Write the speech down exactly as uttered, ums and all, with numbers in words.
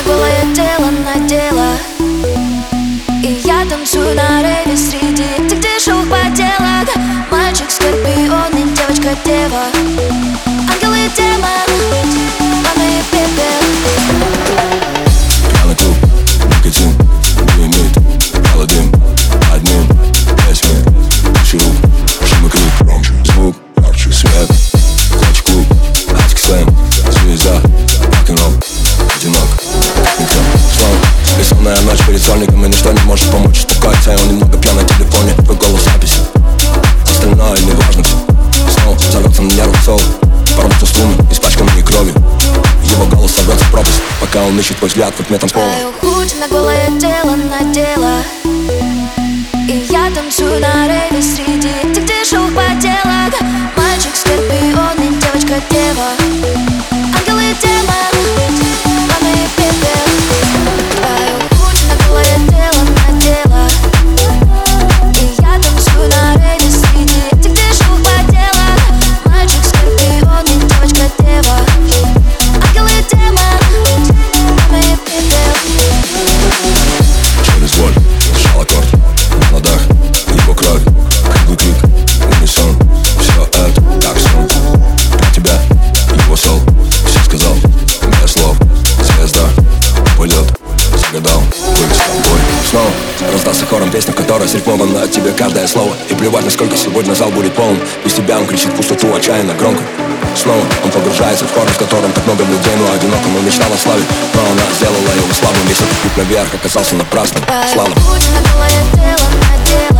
на голое тело надела, и я танцую на рейве среди этих дешевых поделок. Мальчик скорпион и девочка дева, ангел и демон, мама и пепел. Пьяный клуб, никотин, дымит, алый дым, одним песни, шум, шум и крик, громче, звук, ярче, свет, клочек клуб, атик слэм, звезда, рок-н-ролл, одинок, никто, слава. Бессонная ночь перед сольником, и ничто не может помочь успокоиться. И он немного пьян на телефоне, твой голос запись, остальное не важно все. Снова взорвется на нервах соло, порвутся струны, испачканные кровью. Его голос сорвется в пропасть, пока он ищет твой взгляд под метром пола. Твою худ на голое тело надела, и я танцую на рейве среди этих дешевых поделок. Мальчик скорпион и девочка дева, ангел и демон, мама и пепел. Твою худ на голое тело надела, и я танцую на рейве среди этих дешевых поделок. Мальчик скорпион и девочка дева, ангел и демон, мама и пепел. Через боль сжал аккорд на ладах, его кровь, круглый крик, унисон. Все это как сон. Про тебя, его сол, все сказал, без слов. Звезда, полет, загадал, быть с тобой. Снова раздался хором песня, в которой срифмовано от тебя каждое слово. И плевать, насколько сегодня зал будет полон, без тебя он кричит в пустоту отчаянно громко. Снова он погружается в хор, в котором так много людей, но одиноко. Он мечтал о славе, но она сделала его славным. Весь этот путь наверх оказался напрасным. Слава. Твою худ на голое тело надела,